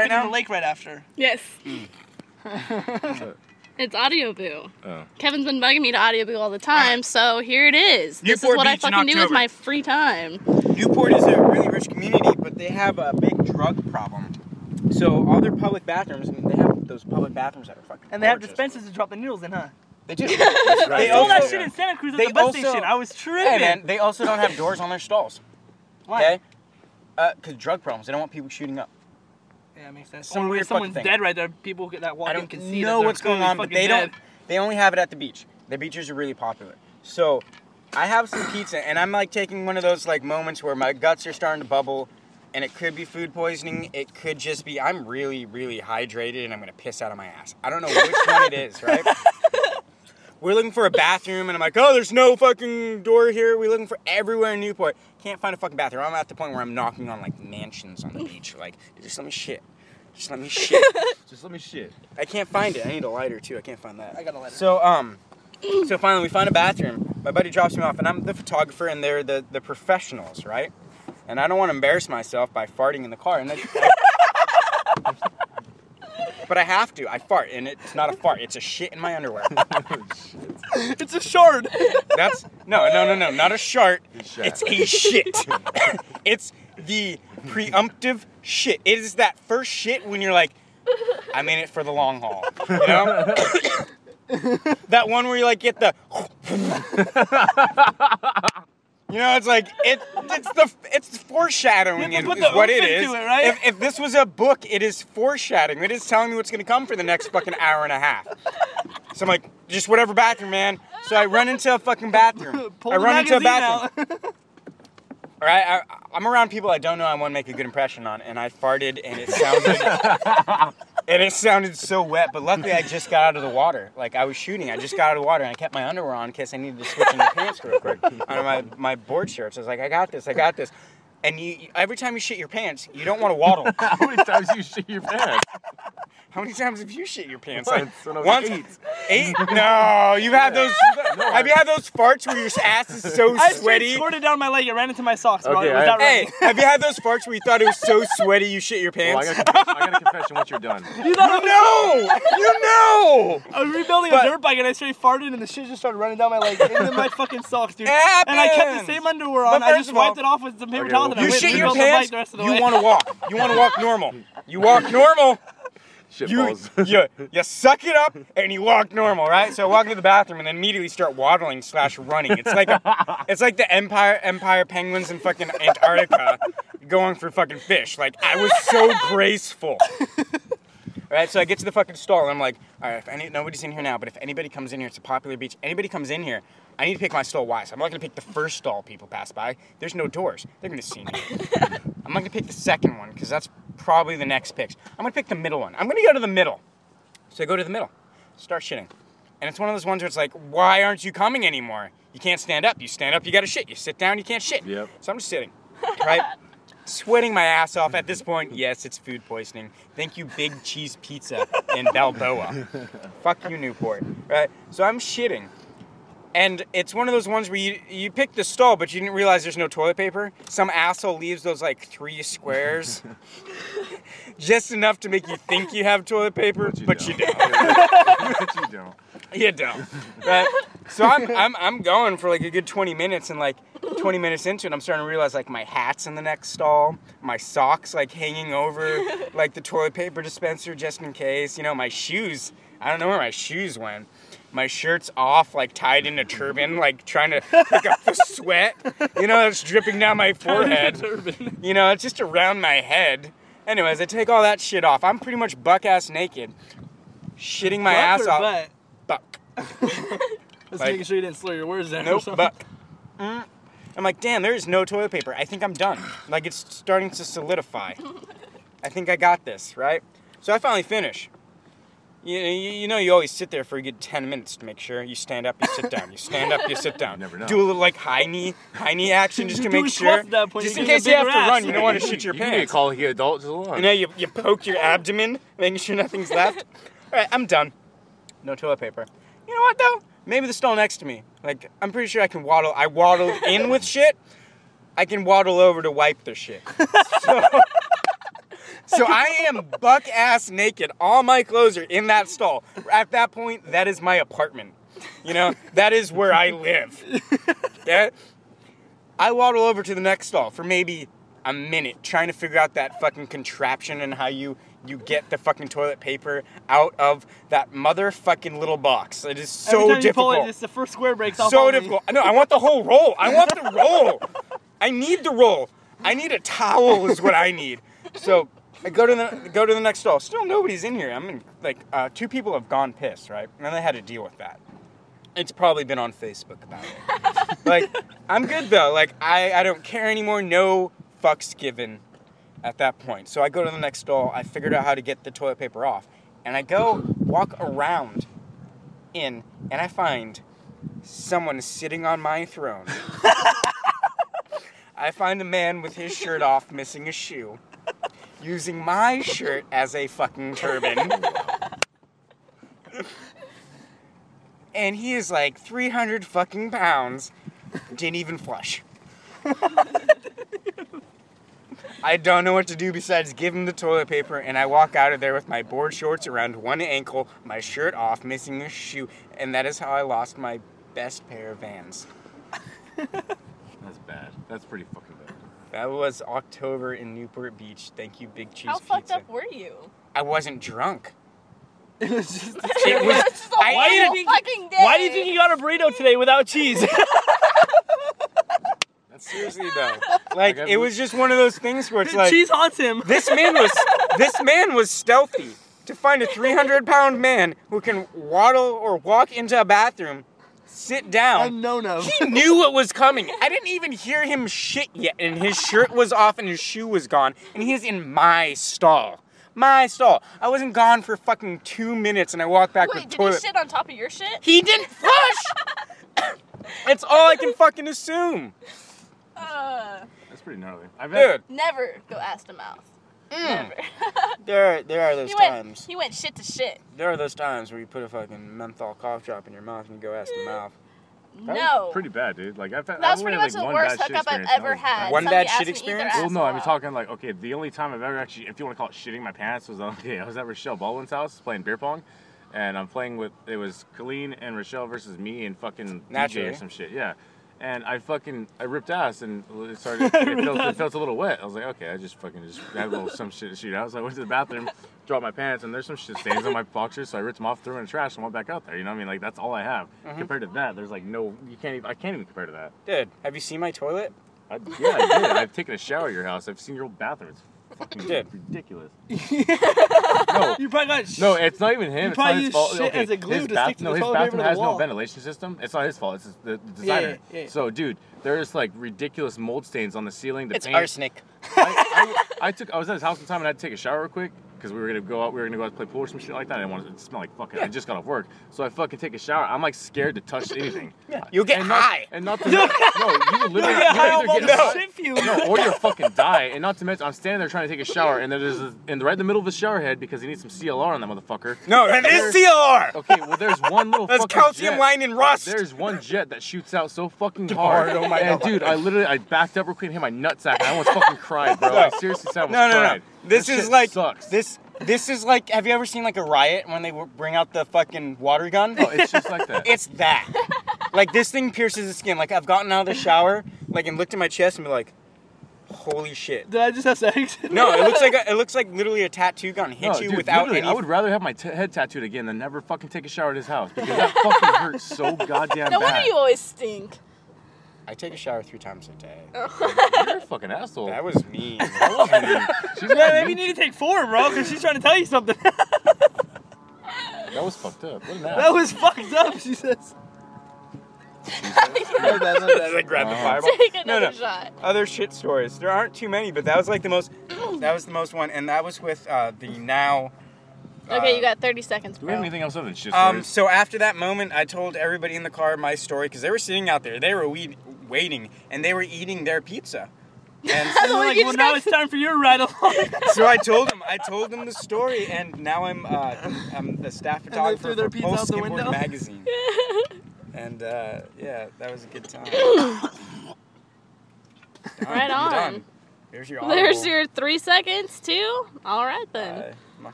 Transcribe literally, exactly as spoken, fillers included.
right now? in the lake right after. Yes. Mm. It's Audio Boo. Oh. Kevin's been bugging me to Audio Boo all the time, so here it is. This Newport is what Beach I in fucking do with October. my free time. Newport is a really rich community, but they have a big drug problem. So all their public bathrooms, they have those public bathrooms that are fucking And they have gorgeous. dispensers to drop the needles in, huh? They do. That's They right. stole that also- shit in Santa Cruz at they the bus also- station. I was tripping. Hey man, they also don't have doors on their stalls. Why? Okay? Uh, cause drug problems. They don't want people shooting up. Yeah, it makes sense. Some Or weird if someone's fucking thing. dead right there, people that walk I in don't can see know that what's they're going on, but fucking they dead. don't. They only have it at the beach. The beaches are really popular. So, I have some pizza, and I'm like taking one of those like moments where my guts are starting to bubble, and it could be food poisoning. It could just be I'm really, really hydrated, and I'm gonna piss out of my ass. I don't know which one it is, right? We're looking for a bathroom, and I'm like, oh, there's no fucking door here. We're looking for everywhere in Newport. Can't find a fucking bathroom. I'm at the point where I'm knocking on like mansions on the beach. Like, just let me shit. Just let me shit. Just let me shit. I can't find it. I need a lighter too. I can't find that. I got a lighter. So um, so finally we find a bathroom. My buddy drops me off, and I'm the photographer, and they're the the professionals, right? And I don't want to embarrass myself by farting in the car, and that's, but I have to. I fart, and it's not a fart. It's a shit in my underwear. It's a shard. That's no, no, no, no, not a shart. Shat. It's a shit. It's the preemptive shit. It is that first shit when you're like, I'm in it for the long haul. You know? That one where you like get the. You know, it's like it. It's the. It's foreshadowing. You have to Is put the what it oomph is. into it, right? If, if this was a book, it is foreshadowing. It is telling me what's gonna come for the next fucking hour and a half. So I'm like, just whatever bathroom, man. So I run into a fucking bathroom. Pull I the run into a magazine bathroom. out. All right, I, I'm around people I don't know I want to make a good impression on, and I farted, and it sounded, and it sounded so wet. But luckily, I just got out of the water. Like I was shooting, I just got out of the water, and I kept my underwear on in case I needed to switch into pants real quick on my my board shorts. I was like, I got this, I got this. And you, every time you shit your pants, you don't want to waddle. How many times do you shit your pants? How many times have you shit your pants? Once, Like when I was once, eight. eight? No, you've had those. No, have you had those farts where your ass is so I straight sweaty? squirted down my leg. It ran into my socks. Bro. Okay, It was I- not Hey, running. have you had those farts where you thought it was so sweaty you shit your Well, I pants? got, a confession, I got a confession once you're done. You thought I was, No! You know! I was rebuilding But- a dirt bike and I straight farted and the shit just started running down my leg into my fucking socks, dude. It And I kept happens. the same underwear on. But I first just of all- wiped it off with some paper Okay, towels well, and I You went shit and your rebuilt the bike pants, the rest of the you way. want to walk. You want to walk normal. You walk normal, Shit you, balls. you, you suck it up, and you walk normal, right? So I walk into the bathroom and then immediately start waddling slash running. It's like a, it's like the Empire Empire penguins in fucking Antarctica going for fucking fish. Like, I was so graceful. Right, so I get to the fucking stall and I'm like, all right, if any, nobody's in here now, but if anybody comes in here, it's a popular beach. Anybody comes in here, I need to pick my stall wise. I'm not gonna pick the first stall people pass by. There's no doors. They're gonna see me. I'm not gonna pick the second one because that's probably the next picks. I'm gonna pick the middle one. I'm gonna go to the middle. So I go to the middle, start shitting, and it's one of those ones where it's like, why aren't you coming anymore? You can't stand up. You stand up, you gotta shit. You sit down, you can't shit. Yep. So I'm just sitting, right? Sweating my ass off. At this point, yes, it's food poisoning. Thank you, Big Cheese Pizza in Balboa. Fuck you, Newport. Right? So I'm shitting. And it's one of those ones where you you pick the stall, but you didn't realize there's no toilet paper. Some asshole leaves those like three squares. Just enough to make you think you have toilet paper, But you but you don't. don't. But you don't. You don't. Right? So I'm I'm I'm going for like a good twenty minutes, and like twenty minutes into it, I'm starting to realize like my hat's in the next stall, my socks like hanging over like the toilet paper dispenser just in case. You know, my shoes. I don't know where my shoes went. My shirt's off, like tied in a turban, like trying to pick up the sweat. You know, it's dripping down my forehead. You know, it's just around my head. Anyways, I take all that shit off. I'm pretty much buck ass naked, shitting my Buck ass or off. butt? Buck. Just Like- making sure you didn't slur your words there. or Nope, something. buck. Mm. I'm like, damn, there is no toilet paper. I think I'm done. Like, it's starting to solidify. I think I got this, right? So I finally finish. You, you, you know, you always sit there for a good ten minutes to make sure. You stand up, you sit down. You stand up, you sit down. You never know. Do a little, like, high knee, high knee action just to You're make doing sure. squats at that point. Just You're in getting case a you have to bigger ass. run, you don't want to You- shit your you need to pants. call the adult just along. You know, you, you poke your abdomen, making sure nothing's left. All right, I'm done. No toilet paper. You know what, though? Maybe the stall next to me. Like, I'm pretty sure I can waddle. I waddled in with shit. I can waddle over to wipe their shit. So, So I am buck ass naked. All my clothes are in that stall. At that point, that is my apartment. You know, that is where I live. Yeah? I waddle over to the next stall for maybe a minute trying to figure out that fucking contraption and how you, you get the fucking toilet paper out of that motherfucking little box. It is so Every time difficult. you pull it, it's the first square breaks off. So on me. difficult. No, I want the whole roll. I want the roll. I need the roll. I need a towel is what I need. So I go to the go to the next stall. Still nobody's in here. I'm in, like uh, two people have gone pissed, right? And they had to deal with that. It's probably been on Facebook about it. Like, I'm good though. Like, I, I don't care anymore. No fucks given at that point. So I go to the next stall. I figured out how to get the toilet paper off. And I go walk around in, and I find someone sitting on my throne. I find a man with his shirt off, missing a shoe, using my shirt as a fucking turban. And he is like three hundred fucking pounds. Didn't even flush. I don't know what to do besides give him the toilet paper, and I walk out of there with my board shorts around one ankle, my shirt off, missing a shoe, and that is how I lost my best pair of Vans. That's bad. That's pretty fucking bad. That was October in Newport Beach. Thank you, Big Cheese How Pizza. fucked up were you? I wasn't drunk. It was just. It was. It's the I whole ate it- fucking day. Why do you think you got a burrito today without cheese? That's Seriously though, like Like, it was just one of those things where it's like cheese haunts him. this man was this man was stealthy to find a three hundred pound man who can waddle or walk into a bathroom, sit down. Unknown of. He knew what was coming. I didn't even hear him shit yet, and his shirt was off and his shoe was gone, and he is in my stall. My stall. I wasn't gone for fucking two minutes, and I walked back Wait, with did toilet. he shit on top of your shit? He didn't flush. That's all I can fucking assume, Uh, That's pretty gnarly. I've had, dude. never go ass to mouth. Never. There, there are those he went. times. He went shit to shit. There are those times where you put a fucking menthol cough drop in your mouth and you go ass to mouth. that No. was pretty bad, dude. Like I've had, That was I've pretty only much had, the like, one worst bad shit hookup I've experience, and that ever was had. bad. One Somebody bad asked shit me to eat their experience? Well, no, I'm asshole talking like, okay, the only time I've ever actually, if you want to call it shitting my pants, was okay. I was at Rochelle Baldwin's house playing beer pong, and I'm playing with, it was Colleen and Rochelle versus me and fucking D J Naturally. or some shit, yeah. And I fucking, I ripped ass and it started, it felt, it felt a little wet. I was like, okay, I just fucking just had a little some shit to shoot out. So I went to the bathroom, dropped my pants, and there's some shit stains on my boxers, so I ripped them off, threw them in the trash, and went back out there. You know what I mean? Like, that's all I have. Mhm. Compared to that, there's like no, you can't even, I can't even compare to that. Dude, have you seen my toilet? I, yeah, I did. I've taken a shower at your house. I've seen your old bathroom. It's fucking Did. ridiculous. no, You probably got. Sh- no, it's not even him. You It's probably not his used fault. shit Okay, as a glue his to bath- stick to no, the his toilet paper bathroom to the has no wall. ventilation system. It's not his fault. It's the, the designer. yeah, yeah. So, dude, there's like ridiculous mold stains on the ceiling. The It's paint. arsenic. I, I, I took. I was at his house one time and I had to take a shower real quick because we were gonna go out. We were gonna go out to play pool or some shit like that. I didn't want it to smell like fucking. I just got off work, so I fucking take a shower. I'm like scared to touch anything. You'll get and not, high. And not to no, you literally Yeah, you I either almost get No. shit fumes. no, or you'll fucking die. And not to mention, I'm standing there trying to take a shower, and then there's a, and right in the middle of the shower head because he needs some C L R on that motherfucker. No, that is C L R. Okay, well there's one little That's fucking calcium jet. line and rust. There's one jet that shoots out so fucking hard. Hard, oh my and God. dude, I literally I backed up real quick and hit my nutsack, and I almost fucking cried, bro. I seriously said I almost No, no, no. cried. This That is shit like sucks. this. This is like. Have you ever seen like a riot when they w- bring out the fucking water gun? Oh, it's just like that. It's that. Like this thing pierces the skin. Like I've gotten out of the shower, like and looked at my chest and be like, "Holy shit!" Did I just have sex? No, it looks like a, it looks like literally a tattoo gun hit No, you dude, without literally, any. I would rather have my t- head tattooed again than never fucking take a shower at his house because that fucking hurts so goddamn No bad. wonder you always stink. I take a shower three times a day. You're a fucking asshole. That was mean. That was mean. She's Yeah, not maybe mean. you need to take four, bro, because she's trying to tell you something. That was fucked up. What an That ass. was fucked up, she says. My bad, my bad. I grabbed the Uh-huh. fireball. Take No, another no. shot. Other shit stories. There aren't too many, but that was like the most. That was the most one, and that was with uh, the now. Okay, uh, you got thirty seconds, Do we have bro. anything else other than shit Um, stories? so after that moment, I told everybody in the car my story because they were sitting out there. They were we- waiting, and they were eating their pizza. And And Well, they're like, you well, just now got- it's time for your ride along. so I told them, I told them the story, and now I'm, uh, I'm the staff they photographer threw their for pizza Pulse out the Skateboard window? magazine. And uh, yeah, that was a good time. Right I'm on. done. There's your There's audible. your three seconds too. All right then. Bye.